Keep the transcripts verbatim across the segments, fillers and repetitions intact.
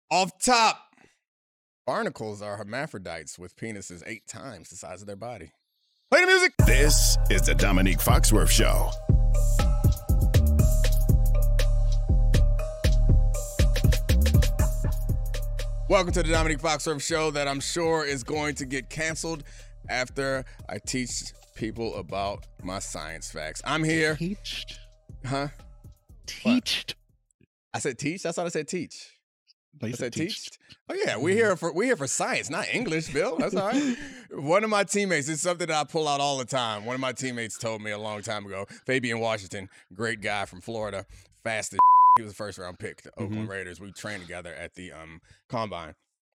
Off top, barnacles are hermaphrodites with penises eight times the size of their body. Play the music. This is the Dominique Foxworth Show. Welcome to the Dominique Foxworth Show that I'm sure is going to get canceled after I teach people about my science facts. I'm here. Teached? Huh? Teached? I said teach? That's what I said teach. No, you I said said teached. teach. Oh yeah, we're here for we're here for science, not English, Bill. That's all right. One of my teammates, it's something that I pull out all the time. One of my teammates told me a long time ago, Fabian Washington, great guy from Florida, fast as he was a first round pick to Oakland Mm-hmm. Raiders. We trained together at the um, combine.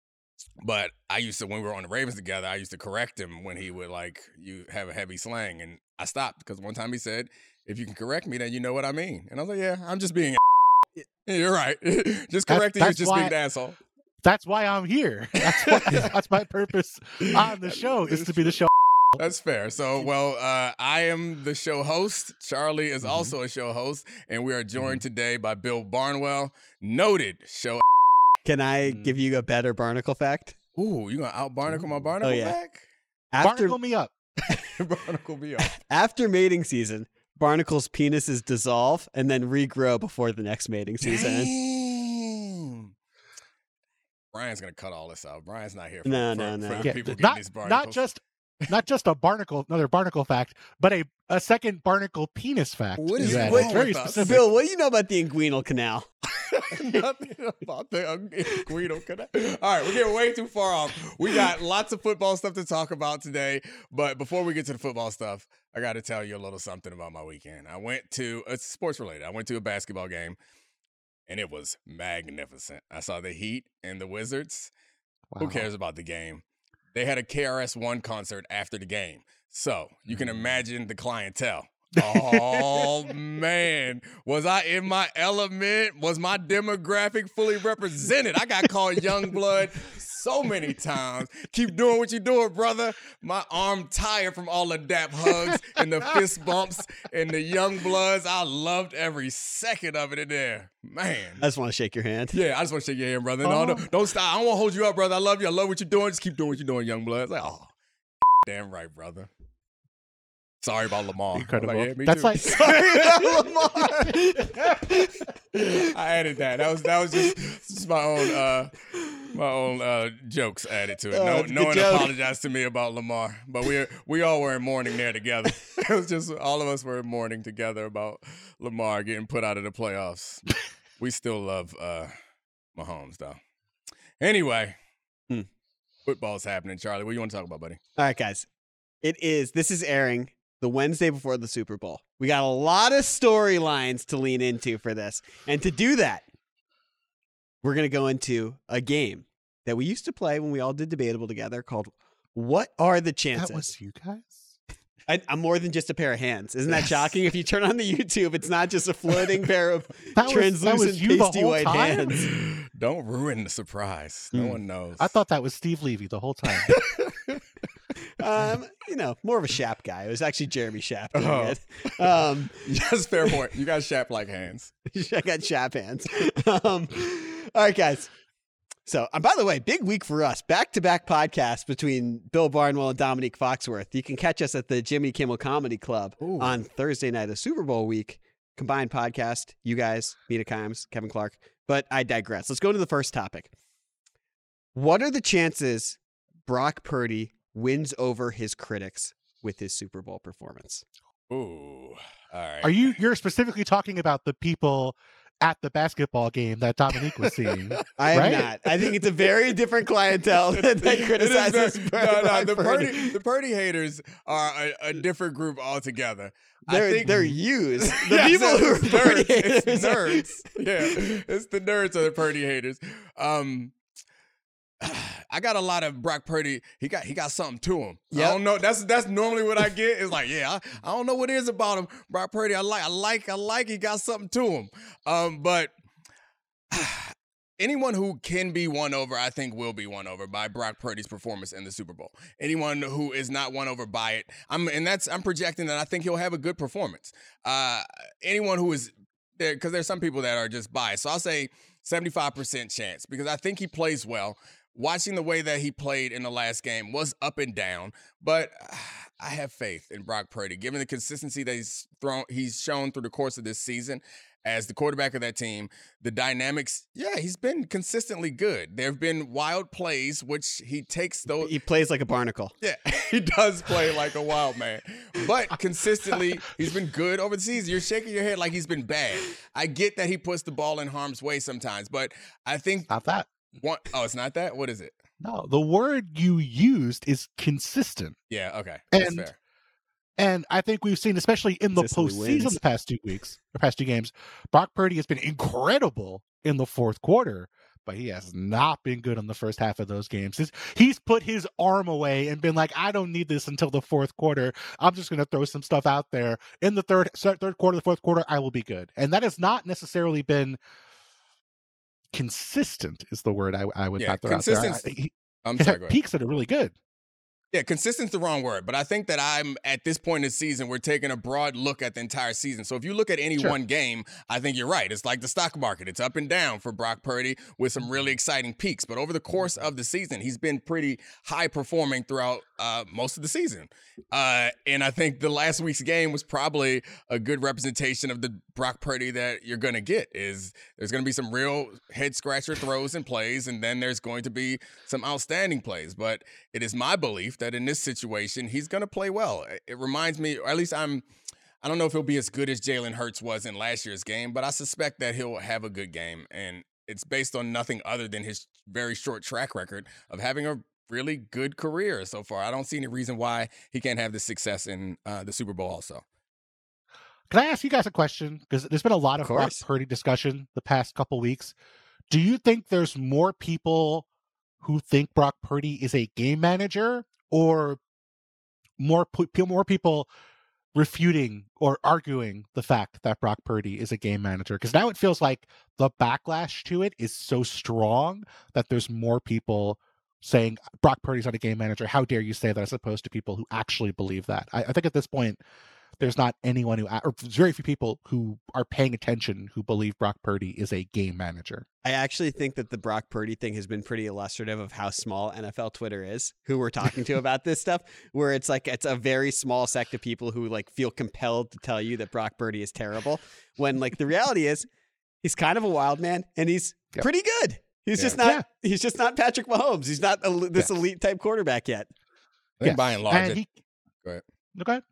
But I used to, when we were on the Ravens together, I used to correct him when he would like you have a heavy slang, and I stopped because one time he said, "If you can correct me, then you know what I mean." And I was like, "Yeah, I'm just being." You're right. Just correcting you is that's just why- being an asshole. That's why I'm here. That's, why, that's my purpose on the show, is to be the show. That's fair. So, well, uh, I am the show host. Charlie is Mhm. also a show host, and we are joined today by Bill Barnwell, noted show. Can I Mm. give you a better barnacle fact? Ooh, you gonna out barnacle my barnacle Oh, yeah. back? After Barnacle me up. Barnacle me up. after mating season, barnacles' penises dissolve and then regrow before the next mating season. Damn. Brian's gonna cut all this out. Brian's not here for, No, for, no, for no. the Yeah, people getting not, these barnacles. not just not just a barnacle, another barnacle fact, but a, a second barnacle penis fact. What is you wrong added. with It's very us? specific. Bill, what do you know about the inguinal canal? Nothing about the Guido Connect. All right, we're getting way too far off. We got lots of football stuff to talk about today, but before we get to the football stuff, I got to tell you a little something about my weekend. I went to, it's sports related. I went to a basketball game, and it was magnificent. I saw the Heat and the Wizards. Who Wow. cares about the game? They had a K R S One concert after the game. So you can imagine the clientele. Oh, man. Was I in my element? Was my demographic fully represented? I got called young blood so many times. Keep doing what you're doing, brother. My arm tired from all the dap hugs and the fist bumps and the young bloods. I loved every second of it in there. Man. I just want to shake your hand. Yeah, I just want to shake your hand, brother. No, Oh. no, don't stop. I don't want to hold you up, brother. I love you. I love what you're doing. Just keep doing what you're doing, young blood. It's like, oh, damn right, brother. Sorry about Lamar. Incredible. I was like, yeah, me That's too. like Sorry about Lamar. I added that. That was that was just, just my own uh my own uh jokes added to it. Oh, No, it's a no good one joke. apologized to me about Lamar, but we we all were in mourning there together. It was just all of us were in mourning together about Lamar getting put out of the playoffs. We still love uh Mahomes though. Anyway, Hmm. football's happening. Charlie, what do you want to talk about, buddy? All right, guys. It is, this is airing the Wednesday before the Super Bowl. We got a lot of storylines to lean into for this. And to do that, we're going to go into a game that we used to play when we all did Debatable together called What Are the Chances? that was you guys. I, I'm more than just a pair of hands. Isn't that Yes. shocking? If you turn on the YouTube, it's not just a floating pair of That was, that translucent, was you the pasty whole white time. hands. Don't ruin the surprise. No Hmm. one knows. I thought that was Steve Levy the whole time. Um, you know, more of a Shap guy. It was actually Jeremy Shap doing Oh. it. Um, That's a fair point. You guys shap like hands. I got Shap hands. Um, all right, guys. So, uh, by the way, big week for us. Back-to-back podcasts between Bill Barnwell and Dominique Foxworth. You can catch us at the Jimmy Kimmel Comedy Club Ooh. on Thursday night of Super Bowl week. Combined podcast. You guys, Mina Kimes, Kevin Clark. But I digress. Let's go to the first topic. What are the chances Brock Purdy wins over his critics with his Super Bowl performance? Ooh. All right. Are you you're specifically talking about the people at the basketball game that Dominique was seeing? I am Right? not. I think it's a very different clientele that, that It is criticizes very- no, no, Brock the Purdy. Purdy, the Purdy haters are a, a different group altogether. I They're, think they're used. The Yes, people who are it's Purdy nerds. haters It's are- nerds. Yeah, it's the nerds are the Purdy haters. Um, I got a lot of Brock Purdy. He got he got something to him. I Yep. don't know. That's that's normally what I get. It's like, yeah, I, I don't know what it is about him. Brock Purdy. I like I like I like he got something to him. Um, but anyone who can be won over, I think, will be won over by Brock Purdy's performance in the Super Bowl. Anyone who is not won over by it, I'm and that's I'm projecting that I think he'll have a good performance. Uh, anyone who is there, because there's some people that are just biased. So I'll say seventy-five percent chance because I think he plays well. Watching the way that he played in the last game was up and down, but I have faith in Brock Purdy, given the consistency that he's thrown, he's shown through the course of this season as the quarterback of that team. The dynamics, yeah, he's been consistently good. There have been wild plays, which he takes those. He plays like a barnacle. Yeah, he does play like a wild man, but consistently, he's been good over the season. You're shaking your head like he's been bad. I get that he puts the ball in harm's way sometimes, but I think Not that. one, oh, it's not that? What is it? No, the word you used is consistent. Yeah, okay. That's And fair. And I think we've seen, especially in the Consistently postseason wins. the past two weeks, the past two games, Brock Purdy has been incredible in the fourth quarter, but he has not been good in the first half of those games. He's, he's put his arm away and been like, I don't need this until the fourth quarter. I'm just going to throw some stuff out there. In the third third quarter, the fourth quarter, I will be good. And that has not necessarily been consistent, is the word I, I would Yeah, throw out there. I- consistency- he- I'm he's sorry, had go ahead. peaks that are really good. Yeah, consistent's the wrong word, but I think that I'm at this point in the season, we're taking a broad look at the entire season. So if you look at any Sure. one game, I think you're right. It's like the stock market. It's up and down for Brock Purdy with some really exciting peaks. But over the course of the season, he's been pretty high performing throughout uh, most of the season. Uh, and I think the last week's game was probably a good representation of the Brock Purdy that you're going to get. Is there's going to be some real head scratcher throws and plays, and then there's going to be some outstanding plays. But it is my belief that in this situation, he's going to play well. It reminds me, or at least I'm, I don't know if he'll be as good as Jalen Hurts was in last year's game, but I suspect that he'll have a good game. And it's based on nothing other than his very short track record of having a really good career so far. I don't see any reason why he can't have this success in uh, the Super Bowl also. Can I ask you guys a question? Because there's been a lot of, Of Brock course. Purdy discussion the past couple weeks. Do you think there's more people who think Brock Purdy is a game manager, or more pe- more people refuting or arguing the fact that Brock Purdy is a game manager? Because now it feels like the backlash to it is so strong that there's more people saying Brock Purdy's not a game manager. How dare you say that, as opposed to people who actually believe that. I, I think at this point, there's not anyone who, or very few people who are paying attention who believe Brock Purdy is a game manager. I actually think that the Brock Purdy thing has been pretty illustrative of how small N F L Twitter is, who we're talking to about this stuff, where it's like it's a very small sect of people who like feel compelled to tell you that Brock Purdy is terrible, when like the reality is he's kind of a wild man and he's Yep. pretty good. He's Yeah. just not Yeah. he's just not Patrick Mahomes. He's not a, this Yes. elite type quarterback yet. I think Yes. by and large, And it- he, Go ahead. No, go ahead.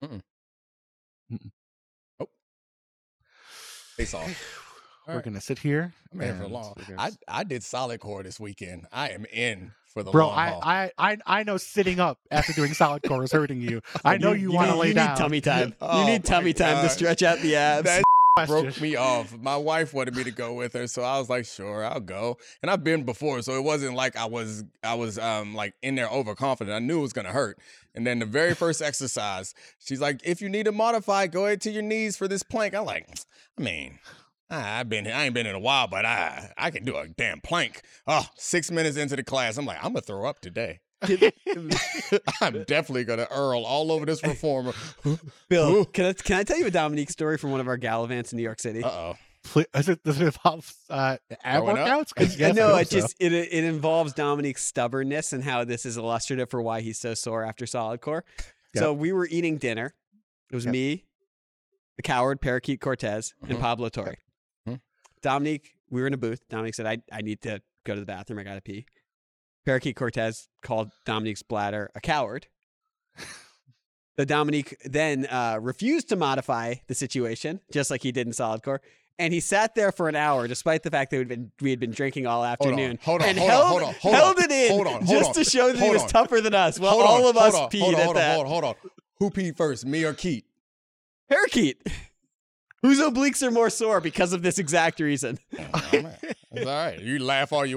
face off. All We're right. gonna sit here. I'm here for and long. we're gonna I, s- I did solid core this weekend. I am in for the Bro, long I, haul. I I I know sitting up after doing solid core is hurting you. I know you, want to need- lay you down. need tummy time. Oh you need my tummy time to God. stretch out the abs. That Question. broke me off. My wife wanted me to go with her, so I was like, "Sure, I'll go." And I've been before, so it wasn't like I was I was um like in there overconfident. I knew it was gonna hurt. And then the very first exercise, she's like, "If you need to modify, go ahead to your knees for this plank." I'm like, I mean, I- I've been I ain't been in a while, but I I can do a damn plank. Oh, six minutes into the class, I'm like, I'm gonna throw up today. I'm definitely gonna Earl all over this reformer. Bill, can I, can I tell you a Dominique story from one of our Gallivants in New York City? Uh oh. Pl- Is it, does it involve uh, ab Growing up? workouts? 'Cause Yeah, yes, I no, hope it so. just it it involves Dominique's stubbornness and how this is illustrative for why he's so sore after solid core. So we were eating dinner. It was Yep. me, the coward Parakeet Cortez, and Mhm. Pablo Torre. Mhm. Dominique, we were in a booth. Dominique said, I, I need to go to the bathroom. I got to pee. Parakeet Cortez called Dominique's bladder a coward. The Dominique then uh, refused to modify the situation, just like he did in solid core. And he sat there for an hour, despite the fact that we'd been we had been drinking all afternoon. hold on, and hold on, held, hold on, hold held on, it in hold on, hold just on, to show that he hold was on. tougher than us. Well, Hold all on, of us hold on, peed hold on, at hold on, that. hold on, hold on. Who peed first, me or Keith? Parakeet. Whose obliques are more sore because of this exact reason? Oh, man. It's all right. You laugh all you want.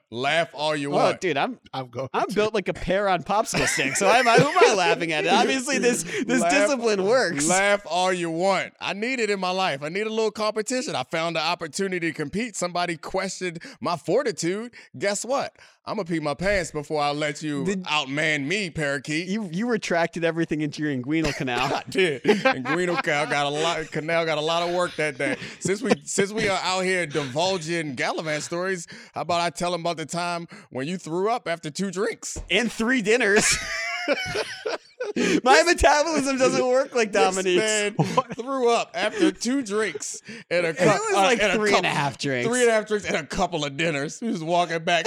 Laugh all you Oh, want. dude, I'm I'm going. I'm to. built like a pear on popsicle stick. So I'm, who am I laughing at? Obviously, this this Laugh- discipline works. Laugh all you want. I need it in my life. I need a little competition. I found the opportunity to compete. Somebody questioned my fortitude. Guess what? I'm gonna pee my pants before I let you Did- outman me, parakeet. You you retracted everything into your inguinal canal. I did. And Guido Canal got a lot. Canal got a lot of work that day. Since we since we are out here divulging Gallivant stories, how about I tell them about the time when you threw up after two drinks? And three dinners. My metabolism doesn't work like Dominique's. This man threw up after two drinks and a It cup. was like and three a and a couple- half drinks. Three and a half drinks and a couple of dinners. He was walking back.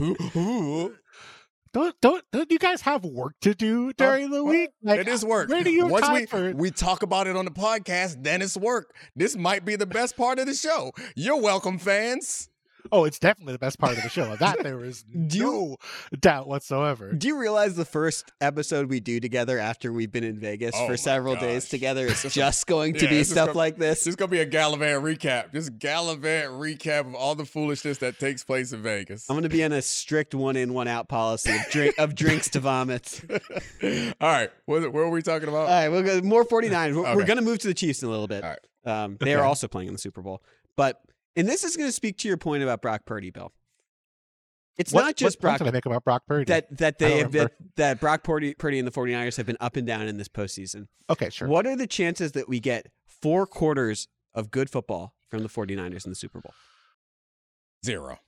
Don't, don't don't you guys have work to do during the Well, week? Like, it is work. Where do you have Once time we, for? we talk about it on the podcast, then it's work. This might be the best part of the show. You're welcome, fans. Oh, it's definitely the best part of the show. That there is Do you- no doubt whatsoever. Do you realize the first episode we do together after we've been in Vegas Oh my for several gosh. days together is just going to Yeah, be this is stuff gonna- like this? This is going to be a Gallivant recap. Just Gallivant recap of all the foolishness that takes place in Vegas. I'm going to be on a strict one in, one out policy of, drink, of drinks to vomit. All right. What, what are we talking about? All right, we'll go more forty-nine. We're, we're Okay. going to move to the Chiefs in a little bit. All right. Um, they are Okay. also playing in the Super Bowl. But, and this is going to speak to your point about Brock Purdy, Bill. It's What- not just what point Brock did I make about Brock Purdy? that that I don't they have that, remember. that Brock Purdy, Purdy and the 49ers have been up and down in this postseason. Okay, sure. What are the chances that we get four quarters of good football from the 49ers in the Super Bowl? Zero.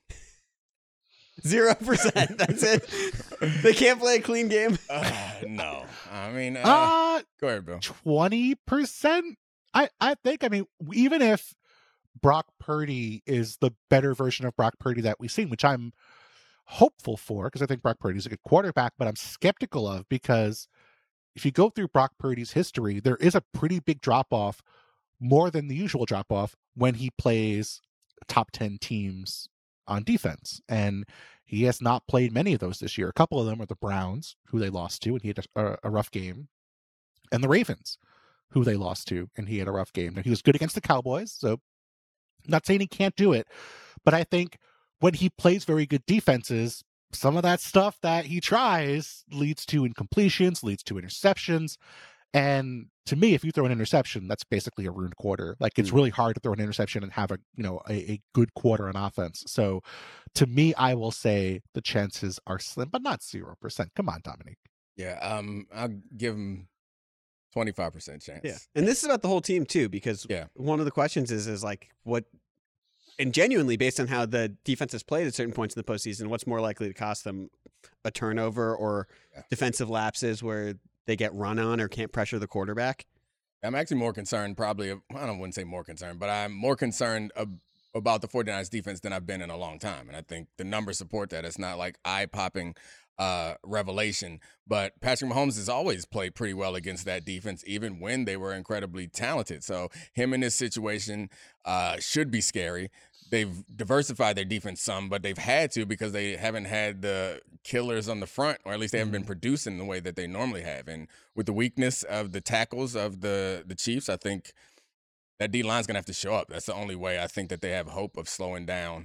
Zero percent. That's it. They can't play a clean game. Uh, no. I mean, uh, Uh, go ahead, Bill. twenty percent. I I think. I mean, even if Brock Purdy is the better version of Brock Purdy that we've seen, which I'm hopeful for, because I think Brock Purdy is a good quarterback, but I'm skeptical of because if you go through Brock Purdy's history, there is a pretty big drop off, more than the usual drop off when he plays top ten teams on defense, and he has not played many of those this year. A couple of them are the Browns, who they lost to, and he had a, a rough game, and the Ravens, who they lost to, and he had a rough game. Now, he was good against the Cowboys, so I'm not saying he can't do it, but I think when he plays very good defenses, some of that stuff that he tries leads to incompletions, leads to interceptions. And to me, if you throw an interception, that's basically a ruined quarter. Like, it's really hard to throw an interception and have a, you know, a, a good quarter on offense. So to me, I will say the chances are slim, but not zero percent. Come on, Dominique. Yeah. Um, I'll give him twenty-five percent chance. Yeah. And this is about the whole team too, because Yeah. one of the questions is is like what and genuinely based on how the defense has played at certain points in the postseason, what's more likely to cost them a turnover or Yeah. defensive lapses where they get run on or can't pressure the quarterback? I'm actually more concerned, probably, I don't wouldn't say more concerned, but I'm more concerned ab- about the 49ers defense than I've been in a long time. And I think the numbers support that. It's not like eye-popping uh, revelation, but Patrick Mahomes has always played pretty well against that defense, even when they were incredibly talented. So him in this situation uh, should be scary. They've diversified their defense some, but they've had to because they haven't had the killers on the front, or at least they haven't been producing the way that they normally have. And with the weakness of the tackles of the the Chiefs, I think that D line's gonna have to show up. That's the only way I think that they have hope of slowing down.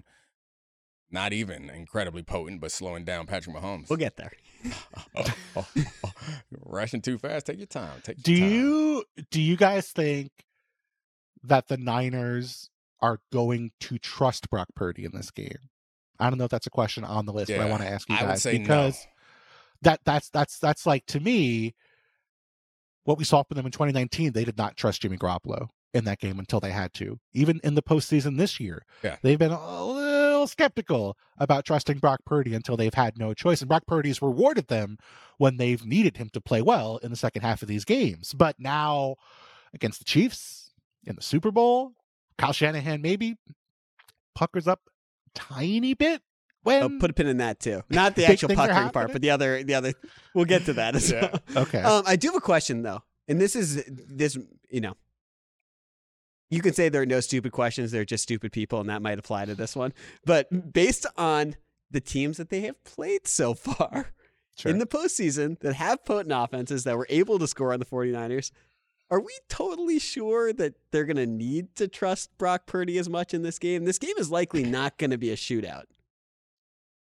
Not even incredibly potent, but slowing down Patrick Mahomes. We'll get there. oh, oh, oh. Rushing too fast. Take your time. Take your Do time. you do you guys think that the Niners are going to trust Brock Purdy in this game? I don't know if that's a question on the list, but I Yeah, want to ask you I guys would say because no. that that's that's that's like, to me, what we saw from them in twenty nineteen. They did not trust Jimmy Garoppolo in that game until they had to. Even in the postseason this year, Yeah. they've been a little skeptical about trusting Brock Purdy until they've had no choice. And Brock Purdy's rewarded them when they've needed him to play well in the second half of these games. But now against the Chiefs in the Super Bowl, Kyle Shanahan maybe puckers up a tiny bit when I'll put a pin in that too. Not the Big actual things are puckering part, happening? but the other the other we'll get to that as Yeah. well. okay. Um, I do have a question though, and this is this. You know, you can say there are no stupid questions; they're just stupid people, and that might apply to this one. But based on the teams that they have played so far Sure. in the postseason that have potent offenses that were able to score on the 49ers, are we totally sure that they're going to need to trust Brock Purdy as much in this game? This game is likely not going to be a shootout.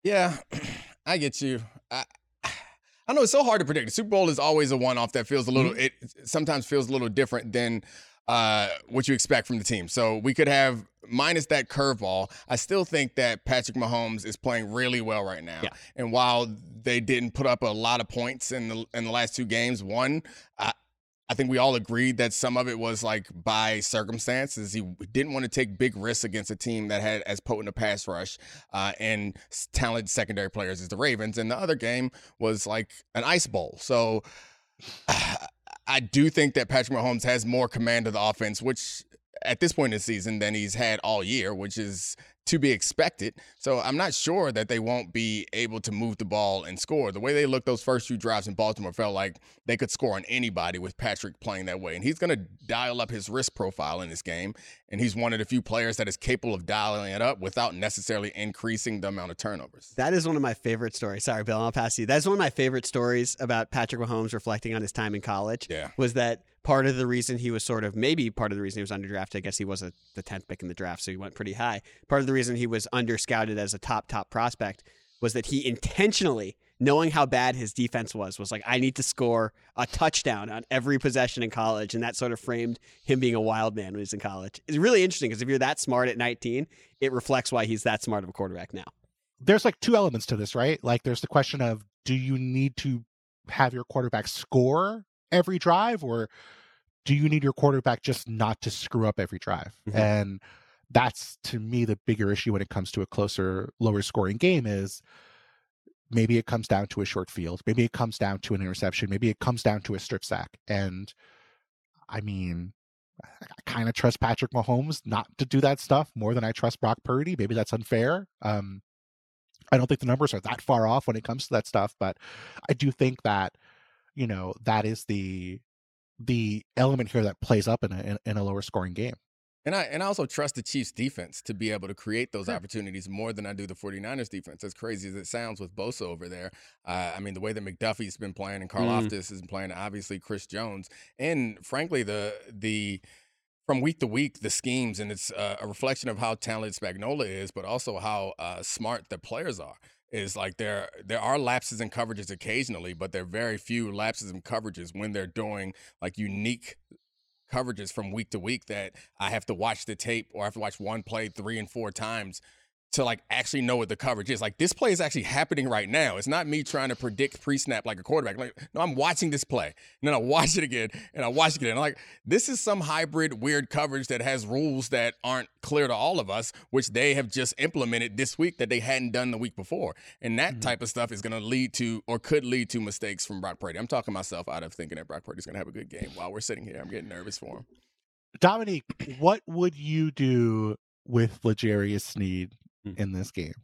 Yeah, I get you. I, I know it's so hard to predict. The Super Bowl is always a one-off that feels a little. Mm-hmm. It sometimes feels a little different than uh, what you expect from the team. So we could have minus that curveball. I still think that Patrick Mahomes is playing really well right now. Yeah. And while they didn't put up a lot of points in the in the last two games, one, I, I think we all agreed that some of it was like by circumstances. He didn't want to take big risks against a team that had as potent a pass rush uh, and talented secondary players as the Ravens. And the other game was like an ice bowl. So uh, I do think that Patrick Mahomes has more command of the offense, which at this point in the season than he's had all year, which is to be expected. So I'm not sure that they won't be able to move the ball and score. The way they looked those first few drives in Baltimore felt like they could score on anybody with Patrick playing that way. And he's going to dial up his risk profile in this game. And he's one of the few players that is capable of dialing it up without necessarily increasing the amount of turnovers. That is one of my favorite stories. Sorry, Bill, I'll pass you. That's one of my favorite stories about Patrick Mahomes reflecting on his time in college. Yeah. Was that part of the reason he was sort of, maybe part of the reason he was underdrafted, I guess he was a, the tenth pick in the draft, so he went pretty high. Part of the reason he was under-scouted as a top, top prospect was that he intentionally, knowing how bad his defense was, was like, I need to score a touchdown on every possession in college, and that sort of framed him being a wild man when he was in college. It's really interesting because if you're that smart at nineteen, it reflects why he's that smart of a quarterback now. There's like two elements to this, right? Like there's the question of, do you need to have your quarterback score every drive, or do you need your quarterback just not to screw up every drive? Mm-hmm. And that's, to me, the bigger issue when it comes to a closer, lower scoring game is maybe it comes down to a short field. Maybe it comes down to an interception. Maybe it comes down to a strip sack. And I mean, I kind of trust Patrick Mahomes not to do that stuff more than I trust Brock Purdy. Maybe that's unfair. Um, I don't think the numbers are that far off when it comes to that stuff, but I do think that, you know, that is the the element here that plays up in a in, in a lower scoring game. And I and I also trust the Chiefs defense to be able to create those yeah. opportunities more than I do the 49ers defense. As crazy as it sounds with Bosa over there. Uh, I mean, the way that McDuffie's been playing and Karlaftis mm. has been playing, obviously Chris Jones. And frankly, the the from week to week, the schemes, and it's uh, a reflection of how talented Spagnuolo is, but also how uh, smart the players are. Is like there there are lapses in coverages occasionally, but there are very few lapses in coverages when they're doing like unique coverages from week to week that I have to watch the tape or I have to watch one play three and four times to like actually know what the coverage is. Like this play is actually happening right now. It's not me trying to predict pre-snap like a quarterback. Like, no, I'm watching this play and then I watch it again and I watch it again. I'm like, this is some hybrid weird coverage that has rules that aren't clear to all of us, which they have just implemented this week that they hadn't done the week before. And that mm-hmm. type of stuff is going to lead to or could lead to mistakes from Brock Purdy. I'm talking myself out of thinking that Brock Purdy's going to have a good game while we're sitting here. I'm getting nervous for him. Dominique, what would you do with L'Jarius Sneed in this game?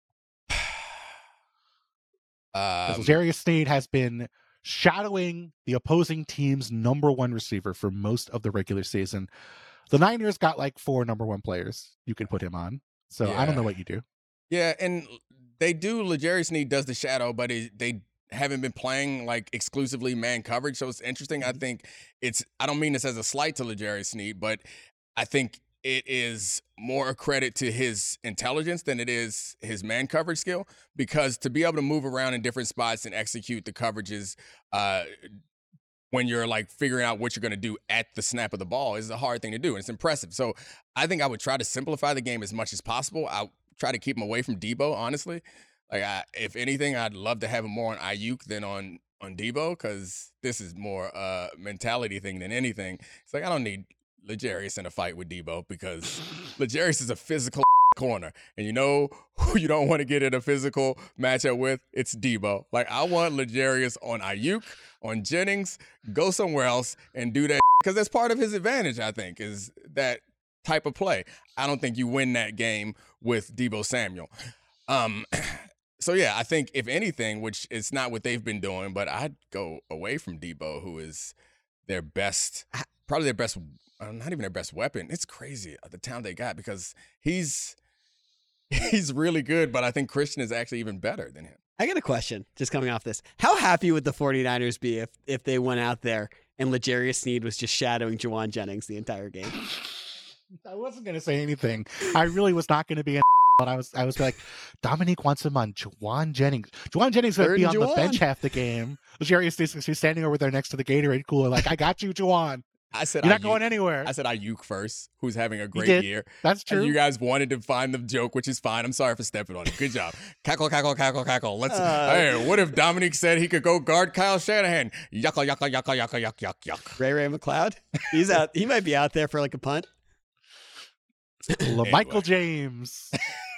Um, L'Jarius Sneed has been shadowing the opposing team's number one receiver for most of the regular season. The Niners got like four number one players you could put him on. So yeah. I don't know what you do. Yeah, and they do. L'Jarius Sneed does the shadow, but it, they haven't been playing like exclusively man coverage. So it's interesting. I think it's, I don't mean this as a slight to L'Jarius Sneed, but I think it is more a credit to his intelligence than it is his man coverage skill, because to be able to move around in different spots and execute the coverages uh, when you're like figuring out what you're going to do at the snap of the ball is a hard thing to do. And it's impressive. So I think I would try to simplify the game as much as possible. I try to keep him away from Debo, honestly. Like, I, if anything, I'd love to have him more on Ayuk than on, on Debo, because this is more a mentality thing than anything. It's like, I don't need L'Jarius in a fight with Debo, because L'Jarius is a physical corner, and you know who you don't want to get in a physical matchup with? It's Debo. Like, I want L'Jarius on Ayuk, on Jennings, go somewhere else and do that, because that's part of his advantage, I think, is that type of play. I don't think you win that game with Debo Samuel. Um, so, yeah, I think if anything, which it's not what they've been doing, but I'd go away from Debo, who is their best, probably their best, uh, not even their best weapon. It's crazy the talent they got, because he's he's really good, but I think Christian is actually even better than him. I got a question just coming off this. How happy would the 49ers be if, if they went out there and L'Jarius Sneed was just shadowing Juwan Jennings the entire game? I wasn't going to say anything. I really was not going to be an and I was I was like, Dominique wants him on Juwan Jennings. Juwan Jennings going to Third be and on the Juwan. bench half the game. Jerry is she's standing over there next to the Gatorade cooler, like, I got you, Juwan. I said You're not Ayuk. going anywhere. I said Ayuk first, who's having a great did. year. That's And true. you guys wanted to find the joke, which is fine. I'm sorry for stepping on it. Good job. Cackle, cackle, cackle, cackle. Let's. Uh, hey, what if Dominique said he could go guard Kyle Shanahan? Yucka, yucka, yucka, yucka, yuck, yuck, yuck. Ray Ray McLeod. He's out. He might be out there for like a punt. Michael James.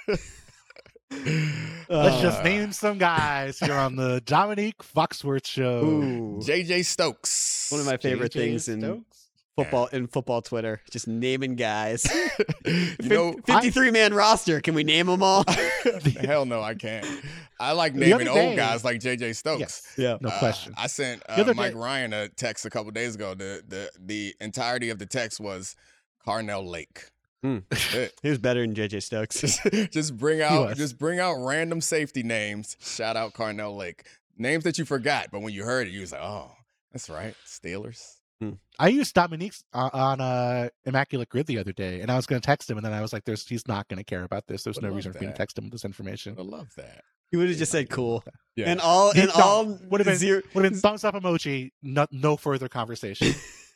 Let's just name some guys here on the Dominique Foxworth Show. Ooh, J J Stokes. one of my favorite J J things in Stokes? football in football Twitter, just naming guys. you know, fifty-three man roster. Can we name them all? hell no, I can't. I like The naming other old day- guys like J J Stokes. Yes, Yeah. no Uh, question. I sent The uh, other Mike day- Ryan a text a couple days ago. The the the entirety of the text was Carnell Lake. Hmm. That's it. He was better than J J Stokes. just, just bring out was. just bring out random safety names. Shout out Carnell Lake. Names that you forgot, but when you heard it, you was like, oh, that's right. Steelers. I used Dominique's uh, on uh, Immaculate Grid the other day, and I was going to text him, and then I was like, "There's, he's not going to care about this. There's Would no love reason for me to that. text him this information." I love that. He would have just said cool. Yeah. And all and No, all would have been zero. would have been thumbs up emoji. No, no further conversation.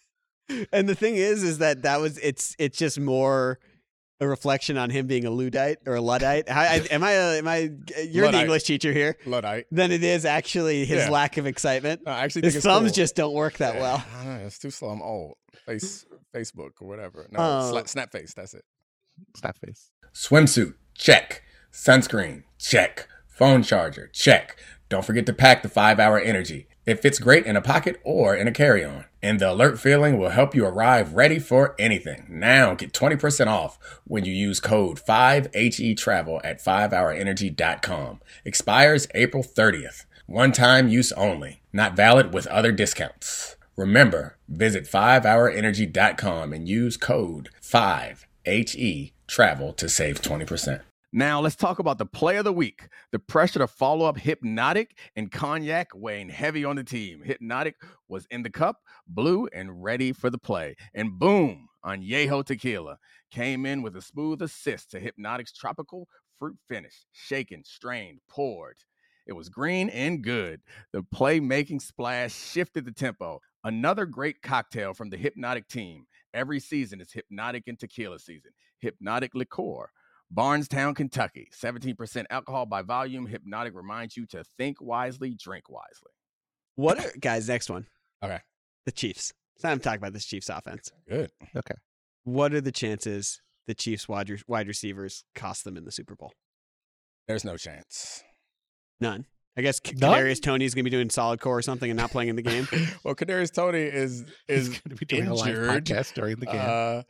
And the thing is, is that that was it's it's just more a reflection on him being a Luddite or a Luddite. How, I, am I? A, am I? You're the Luddite. English teacher here. Luddite. Than it is actually his Yeah. lack of excitement. No, I actually His think it's thumbs cool. just don't work that Yeah. well. I don't know, it's too slow. I'm old. Face Facebook or whatever. No, Uh, Sla- Snapface. That's it. Snap face. Swimsuit, check. Sunscreen, check. Phone charger, check. Don't forget to pack the five hour Energy. It fits great in a pocket or in a carry-on. And the alert feeling will help you arrive ready for anything. Now get twenty percent off when you use code five H E travel at five hour energy dot com. Expires April thirtieth. One-time use only. Not valid with other discounts. Remember, visit five hour energy dot com and use code five H E travel to save twenty percent. Now let's talk about the play of the week. The pressure to follow up Hypnotic and Cognac weighing heavy on the team. Hypnotic was in the cup, blue, and ready for the play. And boom, Añejo Tequila came in with a smooth assist to Hypnotic's tropical fruit finish. Shaken, strained, poured. It was green and good. The playmaking splash shifted the tempo. Another great cocktail from the Hypnotic team. Every season is Hypnotic and Tequila season. Hypnotic Liqueur. Barnestown, Kentucky. seventeen percent alcohol by volume. Hypnotic reminds you to think wisely, drink wisely. What are guys? Next one. Okay. The Chiefs. It's time to talk about this Chiefs offense. Good. Okay. What are the chances the Chiefs wide wide receivers cost them in the Super Bowl? There's no chance. None. I guess K- None? Kadarius Toney is going to be doing solid core or something and not playing in the game. Well, Kadarius Toney is He's is going to be doing a live injured. podcast during the game. Uh,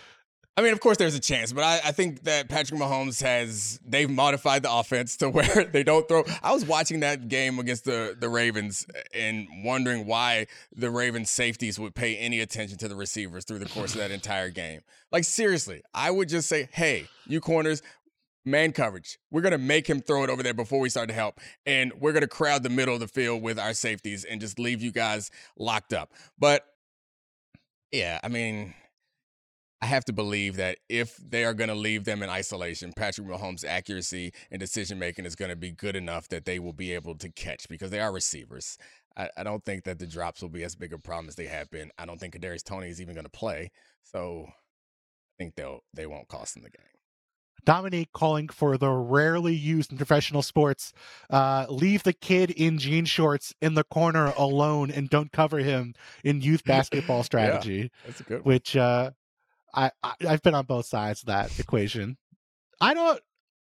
I mean, of course, there's a chance, but I, I think that Patrick Mahomes has they've modified the offense to where they don't throw. I was watching that game against the the Ravens and wondering why the Ravens safeties would pay any attention to the receivers through the course of that entire game. Like seriously, I would just say, "Hey, you corners, man coverage. We're going to make him throw it over there before we start to help. And we're going to crowd the middle of the field with our safeties and just leave you guys locked up." But yeah, I mean, I have to believe that if they are going to leave them in isolation, Patrick Mahomes' accuracy and decision-making is going to be good enough that they will be able to catch because they are receivers. I, I don't think that the drops will be as big a problem as they have been. I don't think Kadarius Toney is even going to play. So I think they'll they won't cost them the game. Dominique calling for the rarely used in professional sports. Uh, leave the kid in jean shorts in the corner alone and don't cover him in youth basketball strategy, That's a good one. which uh, I, I, I've been on both sides of that equation. I don't.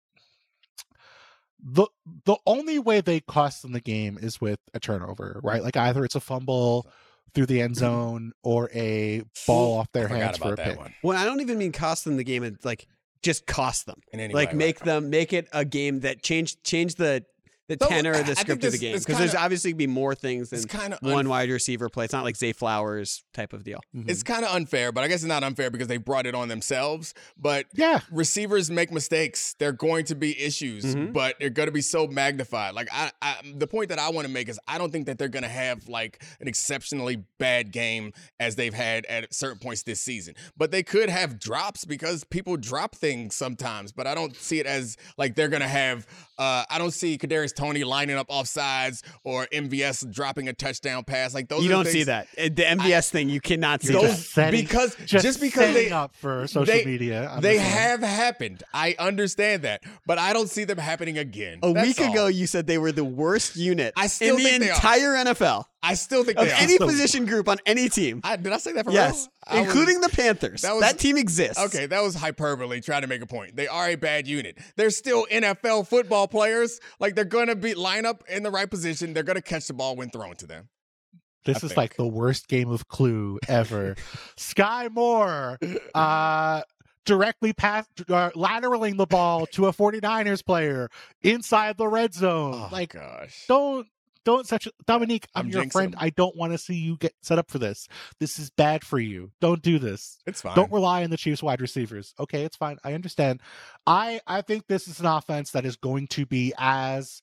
The the only way they cost them the game is with a turnover, right? Like either it's a fumble through the end zone or a ball off their I forgot hands for a about that pick. one. Well, I don't even mean cost them the game. It's like just cost them. In any Like way, make right. them make it a game that change change the the So, tenor I- of the I think script of the this- game? it's Because there's kinda- obviously be more things than It's kind of one wide receiver play. It's not like Zay Flowers type of deal. Mhm. It's kind of unfair, but I guess it's not unfair because they brought it on themselves. But yeah. receivers make mistakes. They're going to be issues, Mhm. but they're going to be so magnified. Like I, I the point that I want to make is I don't think that they're going to have like an exceptionally bad game as they've had at certain points this season. But they could have drops because people drop things sometimes. But I don't see it as like they're going to have. Uh, I don't see Kadarius Toney lining up offsides or M V S dropping a touchdown pass. Like those. You are don't things, see that. Uh, The M V S thing, you cannot see You're that. just setting- because Just, just because setting they up for social they- media. I'm They just saying. have happened. I understand that, but I don't see them happening again. A That's week all. ago, you said they were the worst unit I still in the think they are. entire N F L I still think of they are. any So- position group on any team. I, did I say that for Yes, real? I was- including the Panthers. that That, was- team exists. Okay, that was hyperbole trying to make a point. They are a bad unit. They're still N F L football players. Like they're going to be line up in the right position. They're going to catch the ball when thrown to them. This I is think. like the worst game of Clue ever. Sky Moore uh, directly pass, uh, lateraling the ball to a 49ers player inside the red zone. Oh like, gosh. don't, don't such Dominique. I'm, I'm your jinxing friend. him. I don't want to see you get set up for this. This is bad for you. Don't do this. It's fine. Don't rely on the Chiefs wide receivers. Okay, it's fine. I understand. I I think this is an offense that is going to be as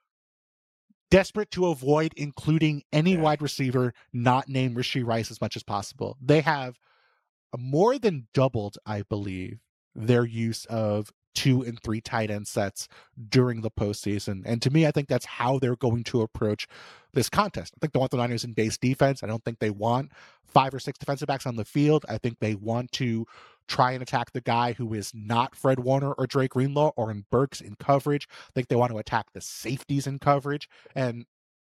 desperate to avoid including any Yeah. wide receiver not named Rashee Rice as much as possible. They have more than doubled, I believe, their use of two and three tight end sets during the postseason. And to me, I think that's how they're going to approach this contest. I think they want the Niners in base defense. I don't think they want five or six defensive backs on the field. I think they want to try and attack the guy who is not Fred Warner or Drake Greenlaw or in Burks in coverage. I think they want to attack the safeties in coverage. And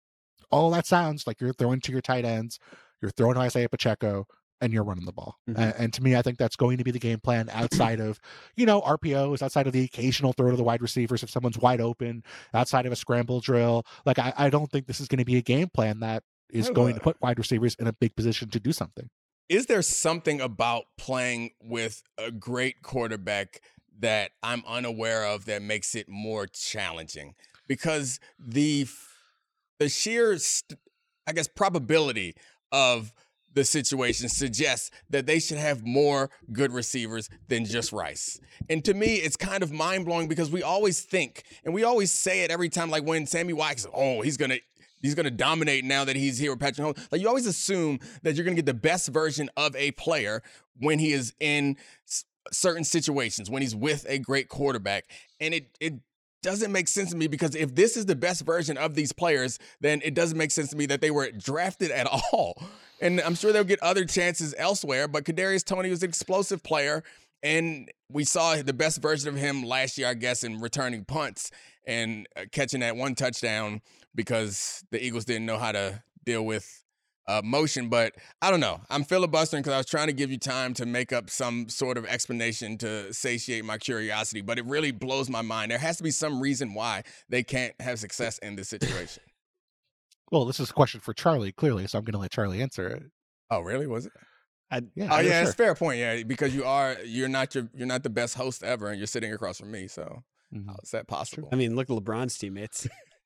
all that sounds like you're throwing to your tight ends, you're throwing to Isaiah Pacheco, and you're running the ball. Mhm. And, and to me, I think that's going to be the game plan outside of, you know, R P Os, outside of the occasional throw to the wide receivers if someone's wide open, outside of a scramble drill. Like, I, I don't think this is going to be a game plan that is Oh, going uh, to put wide receivers in a big position to do something. Is there something about playing with a great quarterback that I'm unaware of that makes it more challenging? Because the the sheer, st- I guess, probability of the situation suggests that they should have more good receivers than just Rice. And to me, it's kind of mind-blowing because we always think, and we always say it every time, like when Sammy Watkins, oh, he's going to He's going to dominate now that he's here with Patrick Mahomes. Like, you always assume that you're going to get the best version of a player when he is in s- certain situations, when he's with a great quarterback. And it it doesn't make sense to me because if this is the best version of these players, then it doesn't make sense to me that they were drafted at all. And I'm sure they'll get other chances elsewhere, but Kadarius Toney was an explosive player. And we saw the best version of him last year, I guess, in returning punts and uh, catching that one touchdown because the Eagles didn't know how to deal with uh, motion. But I don't know. I'm filibustering because I was trying to give you time to make up some sort of explanation to satiate my curiosity. But it really blows my mind. There has to be some reason why they can't have success in this situation. Well, this is a question for Charlie, clearly, so I'm going to let Charlie answer it. Oh, really? Was it? I, Yeah, Oh, for yeah, sure. it's a fair point. Yeah, because you are you're not your you're not the best host ever, and you're sitting across from me. So Mhm. how is that possible? I mean, look at LeBron's teammates.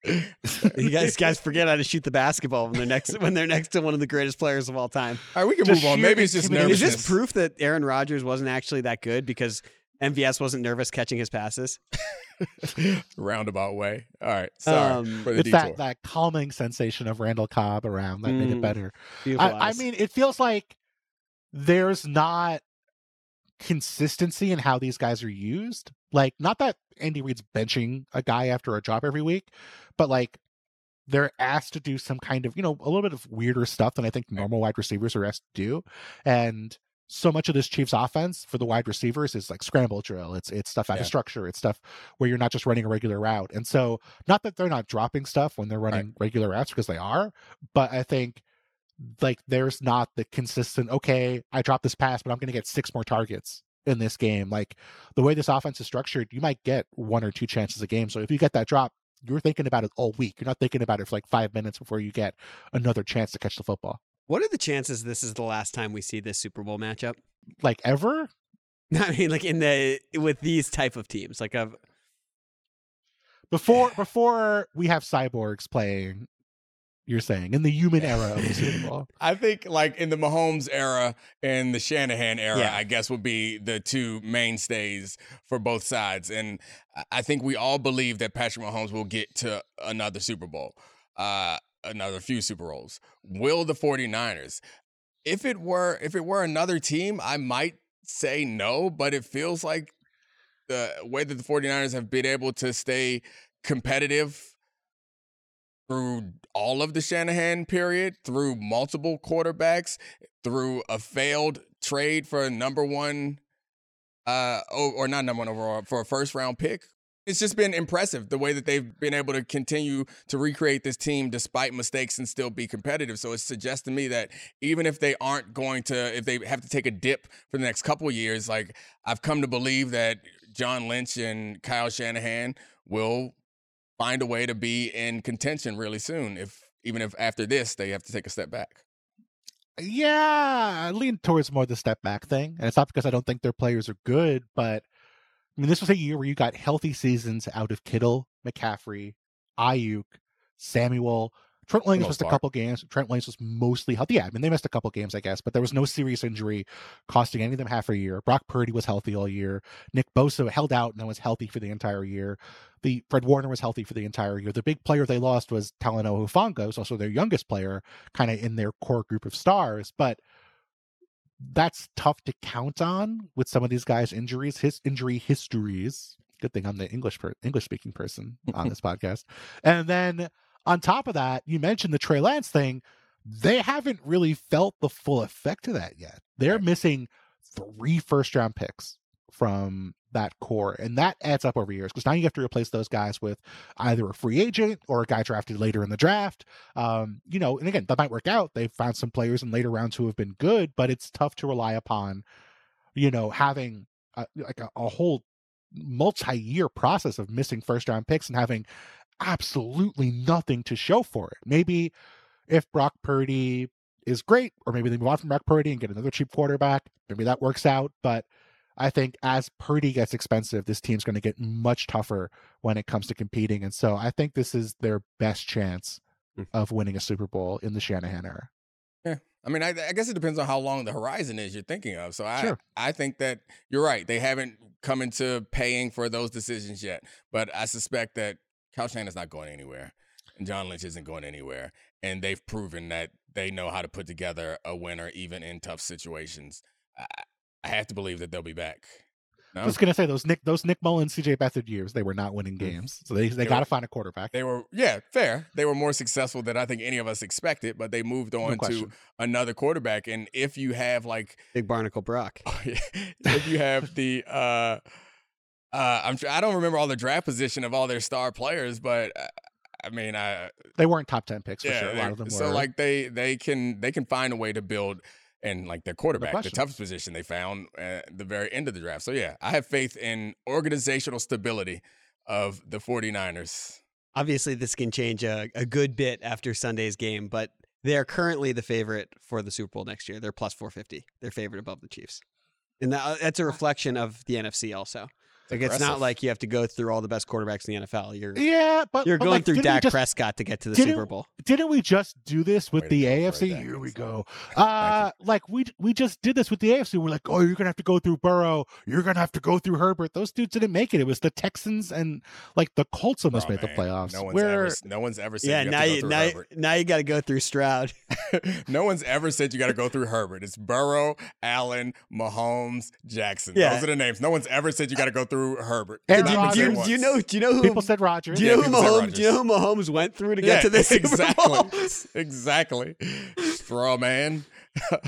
You guys, guys forget how to shoot the basketball when they're next when they're next to one of the greatest players of all time. All right, we can Just move on. sheer Maybe it's just intimidation. Is nervousness. this proof that Aaron Rodgers wasn't actually that good because M V S wasn't nervous catching his passes? Roundabout way. All right, sorry Um, for the It's detour. that, that calming sensation of Randall Cobb around that made it Mm. better. Beautiful I, I eyes. mean, it feels like there's not consistency in how these guys are used. Like, not that Andy Reid's benching a guy after a drop every week, but like they're asked to do some kind of, you know, a little bit of weirder stuff than I think normal wide receivers are asked to do. And so much of this Chiefs offense for the wide receivers is like scramble drill. It's it's stuff out Yeah. of structure. It's stuff where you're not just running a regular route. And so, not that they're not dropping stuff when they're running regular routes, because they are, but I think like there's not the consistent, okay, I dropped this pass, but I'm going to get six more targets in this game. Like the way this offense is structured, you might get one or two chances a game. So if you get that drop, you're thinking about it all week. You're not thinking about it for like five minutes before you get another chance to catch the football. What are the chances this is the last time we see this Super Bowl matchup? Like ever? I mean, like in the with these type of teams, like of before before we have cyborgs playing. You're saying in the human era of the Super Bowl. I think like in the Mahomes era and the Shanahan era, Yeah. I guess would be the two mainstays for both sides. And I think we all believe that Patrick Mahomes will get to another Super Bowl, uh, another few Super Bowls. Will the 49ers? If it were if it were another team, I might say no, but it feels like the way that the 49ers have been able to stay competitive through all of the Shanahan period, through multiple quarterbacks, through a failed trade for a number one, uh, or, or not number one overall, for a first round pick. It's just been impressive the way that they've been able to continue to recreate this team despite mistakes and still be competitive. So it suggests to me that even if they aren't going to, if they have to take a dip for the next couple of years, like I've come to believe that John Lynch and Kyle Shanahan will find a way to be in contention really soon, if even if after this they have to take a step back. Yeah, I lean towards more the step back thing. And it's not because I don't think their players are good, but I mean, this was a year where you got healthy seasons out of Kittle, McCaffrey, Ayuk, Samuel. Trent Williams missed a part. couple games. Trent Williams was mostly healthy. Yeah, I mean, they missed a couple games, I guess, but there was no serious injury costing any of them half a year. Brock Purdy was healthy all year. Nick Bosa held out and was healthy for the entire year. The Fred Warner was healthy for the entire year. The big player they lost was Talanoa Hufanga, who's also their youngest player, kind of in their core group of stars. But that's tough to count on with some of these guys' injuries, his injury histories. Good thing I'm the English per- English speaking person on this podcast. And then on top of that, you mentioned the Trey Lance thing. They haven't really felt the full effect of that yet. They're missing three first round picks from that core, and that adds up over years because now you have to replace those guys with either a free agent or a guy drafted later in the draft. Um, you know, and again, that might work out. They've found some players in later rounds who have been good, but it's tough to rely upon, you know, having a, like a, a whole multi-year process of missing first round picks and having absolutely nothing to show for it. Maybe if Brock Purdy is great, or maybe they move on from Brock Purdy and get another cheap quarterback, maybe that works out. But I think as Purdy gets expensive, this team's going to get much tougher when it comes to competing. And so I think this is their best chance of winning a Super Bowl in the Shanahan era. Yeah. I mean, I, I guess it depends on how long the horizon is you're thinking of. So I, Sure. I think that you're right. They haven't come into paying for those decisions yet. But I suspect that Kyle Shanahan's not going anywhere, and John Lynch isn't going anywhere. And they've proven that they know how to put together a winner even in tough situations. I, I have to believe that they'll be back. No? I was going to say those Nick those Nick Mullins, C J Beathard years, they were not winning games. So they, they, They got to were- find a quarterback. They were, yeah, fair. They were more successful than I think any of us expected, but they moved on to question. another quarterback. And if you have like, Big Barnacle Brock. if you have the, uh, uh, I'm sure I don't remember all the draft position of all their star players, but uh, I mean, I They weren't top ten picks for yeah, sure. A they- lot of them so were. like they they can they can find a way to build. And like their quarterback, the question. toughest position they found at the very end of the draft. So yeah, I have faith in organizational stability of the 49ers. Obviously, this can change a, a good bit after Sunday's game, but they are currently the favorite for the Super Bowl next year. They're plus four fifty. They're favorite above the Chiefs. And that, that's a reflection of the N F C also. Like it's not aggressive. like you have to go through all the best quarterbacks in the N F L. You're yeah, but you're but, going like, through didn't we Dak just- Prescott to get to the didn't- Super Bowl. Didn't we just do this with Way to the go for A it, F C? Dak. Here we go. Uh, like we we just did this with the A F C. We're like, oh, you're gonna have to go through Burrow. You're gonna have to go through Herbert. Those dudes didn't make it. It was the Texans and like the Colts almost Bro, made the man, playoffs. No one's Where ever no one's ever said Yeah, you now have to you go now, through you- Herbert. now you got to go through Stroud. No one's ever said you got to go through Herbert. It's Burrow, Allen, Mahomes, Jackson. Yeah. Those are the names. No one's ever said you got to go through Herbert. And Not do, even do, said you, it do you once. know? Do you know who people said Rodgers. Do you Yeah, know who people said Mahomes? Do you know who Mahomes went through to get Yeah, to the Super exactly. Bowl? Exactly. Straw man. uh,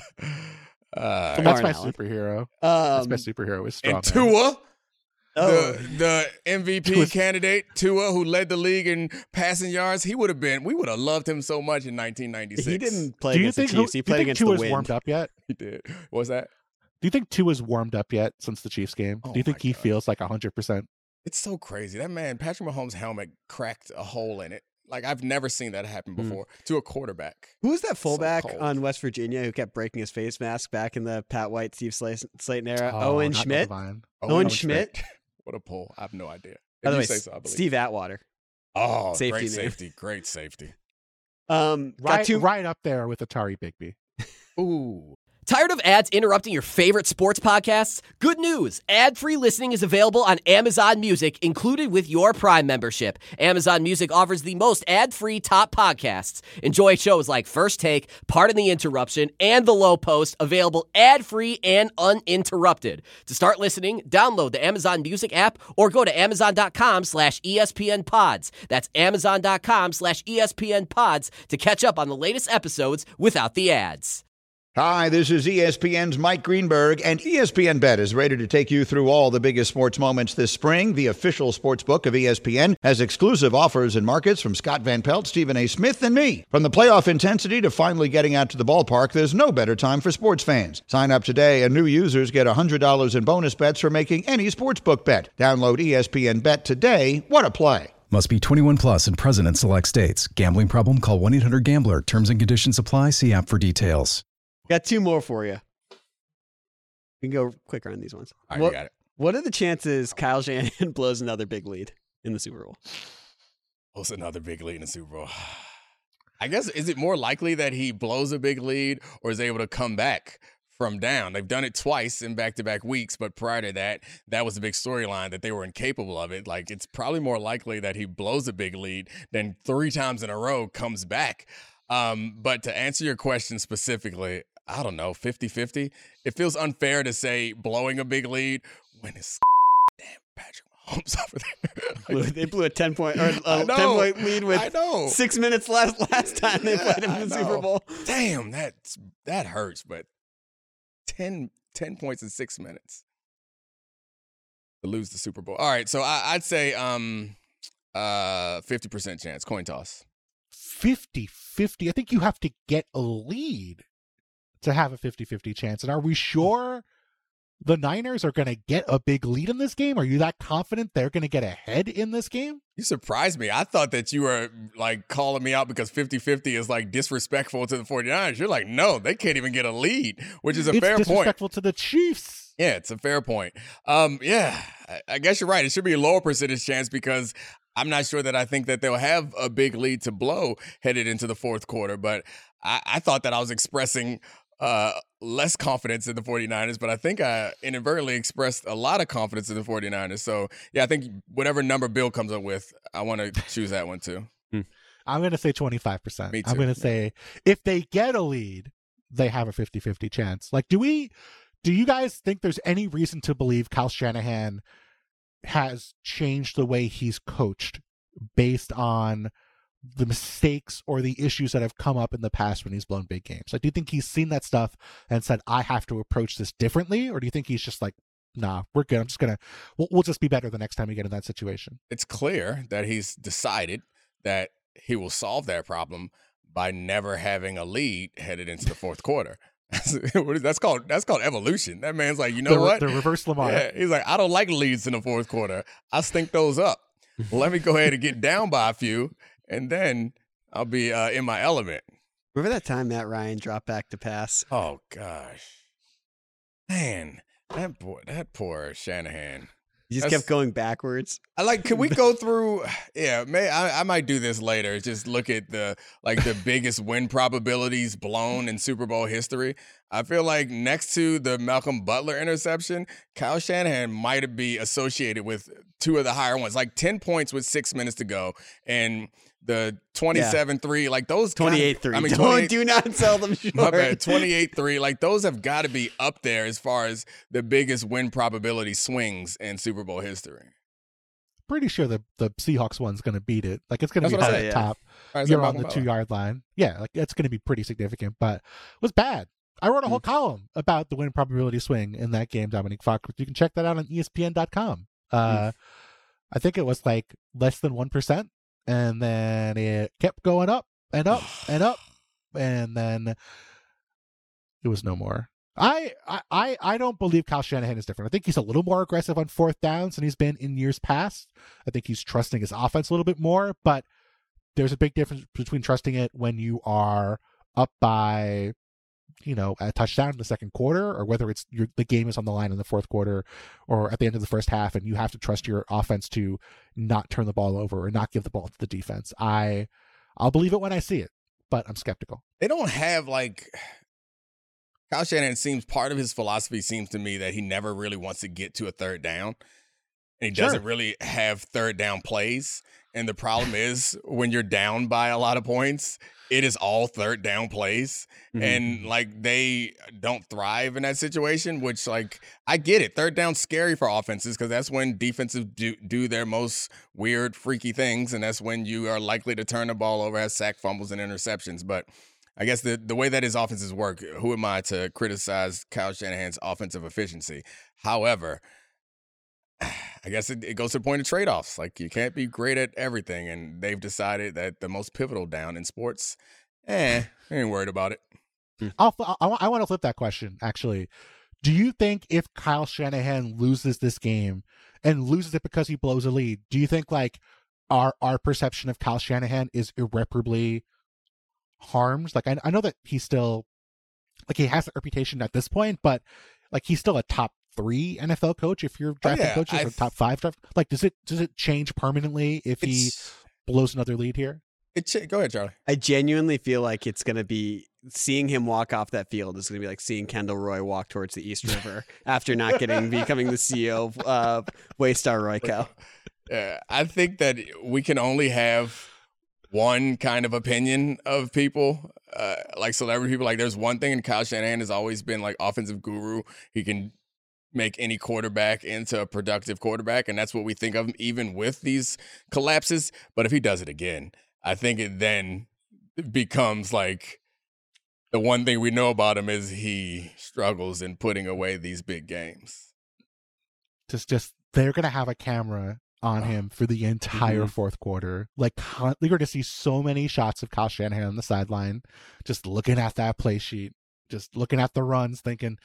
That's Lamar my Allen. superhero. That's Um, my superhero. Is strong. and Tua. oh, The, the M V P Tua's- candidate, Tua, who led the league in passing yards, he would have been, we would have loved him so much in nineteen ninety-six. he didn't play Do you against the think who- Chiefs. He do you played think against the Tua's Wind. warmed up yet? He did. What's that? Do you think Tua's warmed up yet since the Chiefs game? Oh Do you think my he God. feels like hundred percent? It's so crazy. That man, Patrick Mahomes' helmet cracked a hole in it. Like, I've never seen that happen Hmm. before to a quarterback. Who was that fullback cold. on West Virginia who kept breaking his face mask back in the Pat White, Steve Sla- Slayton era? Owen Schmidt. Owen Schmidt? What a pull. I have no idea. If By the you way, say so, I believe. Steve Atwater. Oh, Safety great name. safety. Great safety. Um, got Right, two. right up there with Atari Bigby. Ooh. Tired of ads interrupting your favorite sports podcasts? Good news! Ad-free listening is available on Amazon Music, included with your Prime membership. Amazon Music offers the most ad-free top podcasts. Enjoy shows like First Take, Pardon the Interruption, and The Low Post, available ad-free and uninterrupted. To start listening, download the Amazon Music app or go to amazon.com slash ESPN pods. That's amazon.com slash ESPN pods to catch up on the latest episodes without the ads. Hi, this is E S P N's Mike Greenberg, and E S P N Bet is ready to take you through all the biggest sports moments this spring. The official sports book of E S P N has exclusive offers and markets from Scott Van Pelt, Stephen A. Smith, and me. From the playoff intensity to finally getting out to the ballpark, there's no better time for sports fans. Sign up today, and new users get one hundred dollars in bonus bets for making any sportsbook bet. Download E S P N Bet today. What a play. Must be twenty-one plus and present in select states. Gambling problem? Call one eight hundred gambler. Terms and conditions apply. See app for details. Got two more for you. We can go quicker on these ones. All right, what, you got it. what are the chances Kyle Shanahan blows another big lead in the Super Bowl? What's another big lead in the Super Bowl? I guess, is it more likely that he blows a big lead or is able to come back from down? They've done it twice in back-to-back weeks, but prior to that, that was a big storyline that they were incapable of it. Like, it's probably more likely that he blows a big lead than three times in a row comes back. Um, but to answer your question specifically, I don't know, fifty-fifty. It feels unfair to say blowing a big lead when it's damn Patrick Mahomes over there. Blew- they blew a ten point or a I know, ten point lead with I know. six minutes last last time they Yeah, played him I in the know. Super Bowl. Damn, that's that hurts, but ten, ten points in six minutes to lose the Super Bowl. All right, so I, I'd say um uh fifty percent chance, coin toss. fifty-fifty. I think you have to get a lead to have a fifty-fifty chance. And are we sure the Niners are going to get a big lead in this game? Are you that confident they're going to get ahead in this game? You surprised me. I thought that you were like calling me out because fifty-fifty is like disrespectful to the 49ers. You're like, no, they can't even get a lead, which is a it's fair point. disrespectful to the Chiefs. Yeah, it's a fair point. Um, yeah, I, I guess you're right. It should be a lower percentage chance because I'm not sure that I think that they'll have a big lead to blow headed into the fourth quarter. But I, I thought that I was expressing uh, less confidence in the 49ers, but I think I inadvertently expressed a lot of confidence in the 49ers. So, yeah, I think whatever number Bill comes up with, I want to choose that one too. I'm going to say twenty-five percent. Me I'm too. going to say if they get a lead, they have a fifty-fifty chance. Like, do we, do you guys think there's any reason to believe Kyle Shanahan has changed the way he's coached based on the mistakes or the issues that have come up in the past when he's blown big games? Like, do you think he's seen that stuff and said, I have to approach this differently? Or do you think he's just like, nah, we're good. I'm just going to, we'll, we'll just be better the next time we get in that situation? It's clear that he's decided that he will solve that problem by never having a lead headed into the fourth quarter. That's called that's called evolution. That man's like, you know the, what? The reverse Lamar. Yeah, he's like, I don't like leads in the fourth quarter. I stink those up. Let me go ahead and get down by a few, and then I'll be uh, in my element. Remember that time Matt Ryan dropped back to pass? Oh gosh, man, that boy, that poor Shanahan. He just That's- kept going backwards. I like. Can we go through? Yeah, may I, I might do this later. Just look at the like the biggest win probabilities blown in Super Bowl history. I feel like next to the Malcolm Butler interception, Kyle Shanahan might be associated with two of the higher ones, like ten points with six minutes to go, and the twenty-seven three, like those gotta- twenty-eight three. I mean, Don't twenty-eight do not sell them short. My bad. twenty-eight three. Like, those have got to be up there as far as the biggest win probability swings in Super Bowl history. Pretty sure the, the Seahawks one's going to beat it. Like, it's going to That's be what I high said, at yeah. top. All right, is that You're on Malcolm the Butler? two yard line. Yeah, like it's going to be pretty significant, but it was bad. I wrote a whole column about the win probability swing in that game, Dominique Fox. You can check that out on E S P N dot com. Uh, I think it was like less than one percent, and then it kept going up and up and up, and then it was no more. I, I, I don't believe Kyle Shanahan is different. I think he's a little more aggressive on fourth downs than he's been in years past. I think he's trusting his offense a little bit more, but there's a big difference between trusting it when you are up by you know, a touchdown in the second quarter, or whether it's your, the game is on the line in the fourth quarter or at the end of the first half, and you have to trust your offense to not turn the ball over or not give the ball to the defense. I, I'll believe it when I see it, but I'm skeptical. They don't have like Kyle Shanahan seems part of his philosophy seems to me that he never really wants to get to a third down. And he Sure. doesn't really have third down plays. And the problem is when you're down by a lot of points, it is all third down plays. Mhm. And like they don't thrive in that situation, which like I get it. Third down's scary for offenses because that's when defenses do, do their most weird, freaky things. And that's when you are likely to turn the ball over, have sack fumbles and interceptions. But I guess the, the way that his offenses work, who am I to criticize Kyle Shanahan's offensive efficiency? However, I guess it, it goes to the point of trade-offs. Like, you can't be great at everything, and they've decided that the most pivotal down in sports, eh, I ain't worried about it. I'll, I, I want to flip that question, actually. Do you think if Kyle Shanahan loses this game and loses it because he blows a lead, do you think, like, our our perception of Kyle Shanahan is irreparably harmed? Like, I, I know that he's still, like, he has a reputation at this point, but, like, he's still a top three N F L coach if you're drafting yeah, coaches, or I've- top five draft. Like, does it does it change permanently if he It's, blows another lead here? it, ch- go ahead, Charlie. I genuinely feel like it's going to be seeing him walk off that field is going to be like seeing Kendall Roy walk towards the East River after not getting becoming the C E O of uh, Waystar Royco. Yeah, I think that we can only have one kind of opinion of people, uh, like celebrity people. Like, there's one thing, and Kyle Shanahan has always been like offensive guru. He can make any quarterback into a productive quarterback, and that's what we think of him, even with these collapses. But if he does it again, I think it then becomes like the one thing we know about him is he struggles in putting away these big games. Just, just they're gonna have a camera on him for the entire Mhm. fourth quarter. Like, con- you're going to see so many shots of Kyle Shanahan on the sideline, just looking at that play sheet, just looking at the runs, thinking,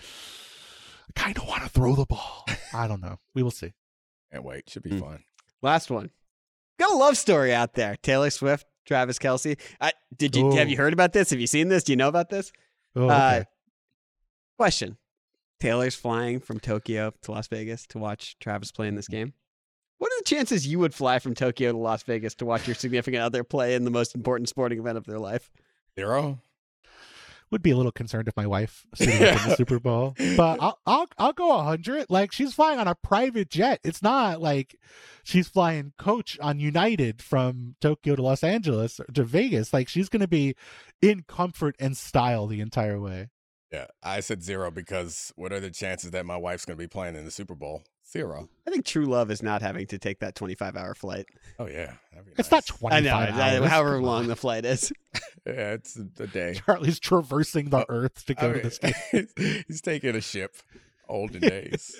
I kind of want to throw the ball. I don't know. We will see. Can't wait. Should be Hmm. fun. Last one. Got a love story out there. Taylor Swift, Travis Kelce. I, did you have Oh. you heard about this? Have you seen this? Do you know about this? Oh, Uh, okay. question. Taylor's flying from Tokyo to Las Vegas to watch Travis play in this game. What are the chances you would fly from Tokyo to Las Vegas to watch your significant other play in the most important sporting event of their life? Zero. Would be a little concerned if my wife suited up in the Super Bowl, but I'll I'll I'll go a hundred. Like, she's flying on a private jet. It's not like she's flying coach on United from Tokyo to Los Angeles or to Vegas. Like, she's going to be in comfort and style the entire way. Yeah, I said zero because what are the chances that my wife's going to be playing in the Super Bowl? Zero. I think true love is not having to take that twenty-five hour flight. Oh, yeah. That'd be It's nice. not I know, twenty-five I- hours. however Come long on. the flight is. Yeah, it's a day. Charlie's traversing the Oh, earth to go I to mean, this game. he's taking a ship. Olden days.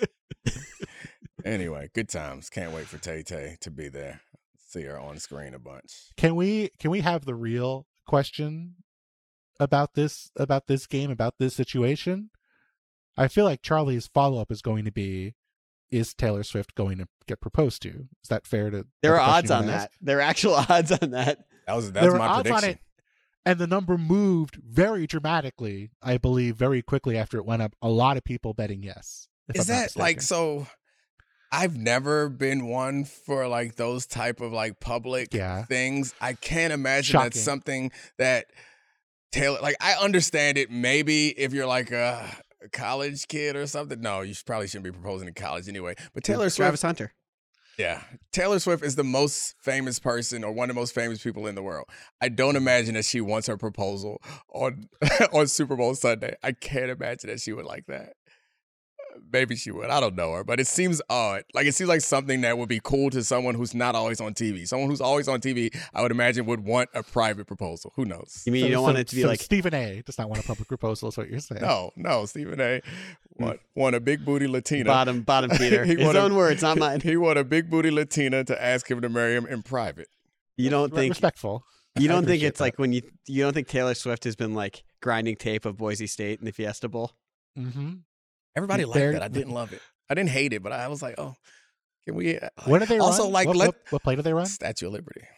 Anyway, good times. Can't wait for Tay Tay to be there. See her on screen a bunch. Can we can we have the real question about this about this game, about this situation? I feel like Charlie's follow up is going to be, is Taylor Swift going to get proposed to? Is that fair to? There that's are the question odds you on wanna that. ask? There are actual odds on that. That was that There was were my odds prediction. on it, and the number moved very dramatically. I believe very quickly after it went up. A lot of people betting yes. if Is I'm not that like mistaken. so? I've never been one for like those type of like public Yeah. things. I can't imagine Shocking. that's something that Taylor, like, I understand it maybe if you're like a college kid or something. No, you should, probably shouldn't be proposing in college anyway. But Taylor Swift, Travis Hunter. yeah, Taylor Swift is the most famous person or one of the most famous people in the world. I don't imagine that she wants her proposal on on Super Bowl Sunday. I can't imagine that she would like that. Maybe she would. I don't know her, but it seems odd. Like, it seems like something that would be cool to someone who's not always on T V. Someone who's always on T V, I would imagine, would want a private proposal. Who knows? You mean So- you don't so- want it to be so like Stephen A. does not want a public proposal? Is what you're saying? No, no. Stephen A. want, want a big booty Latina. bottom bottom feeder? He His want a- own words, not mine. He want a big booty Latina to ask him to marry him in private. You don't Re- think respectful. you I don't think appreciate it's like that. when you you don't think Taylor Swift has been like grinding tape of Boise State in the Fiesta Bowl? Mm-hmm. Everybody liked They're- that. I didn't love it. I didn't hate it, but I was like, oh, can we? uh, What do they also, run? like, what, let what, what play do they run? Statue of Liberty.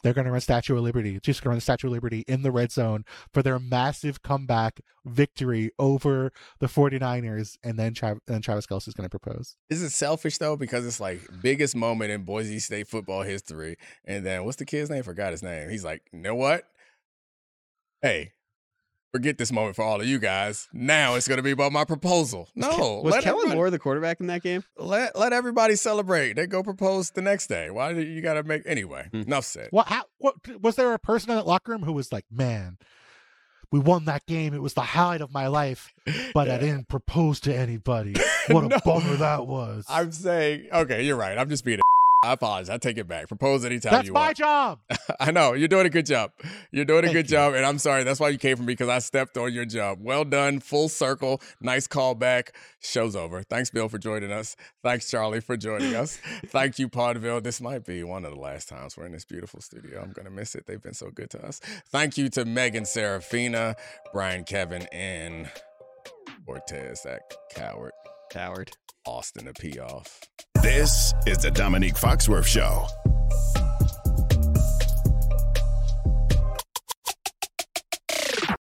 they're going to run Statue of Liberty. Just going to run the Statue of Liberty in the red zone for their massive comeback victory over the 49ers. And then, Tra- then Travis Kelce is going to propose. Is it selfish, though? Because it's like biggest moment in Boise State football history. And then what's the kid's name? Forgot his name. He's like, you know what? Hey, forget this moment for all of you guys. Now it's going to be about my proposal. No. Was let Kellen everybody- Moore the quarterback in that game? Let let everybody celebrate. They go propose the next day. Why do you got to make anyway? Hmm. Enough said. What, how, what was there a person in that locker room who was like, man, we won that game. It was the highlight of my life, but I didn't propose to anybody. What a No. bummer that was. I'm saying, okay, you're right. I'm just being a I apologize. I take it back. Propose anytime That's you my want. job. I know. You're doing a good job. You're doing a Thank good you. job. And I'm sorry. That's why you came for me, because I stepped on your job. Well done. Full circle. Nice callback. Show's over. Thanks, Bill, for joining us. Thanks, Charlie, for joining us. Thank you, Podville. This might be one of the last times we're in this beautiful studio. I'm going to miss it. They've been so good to us. Thank you to Megan Serafina, Brian Kevin, and Cortez, that coward. Coward. Austin, the P off. This is the Dominique Foxworth Show.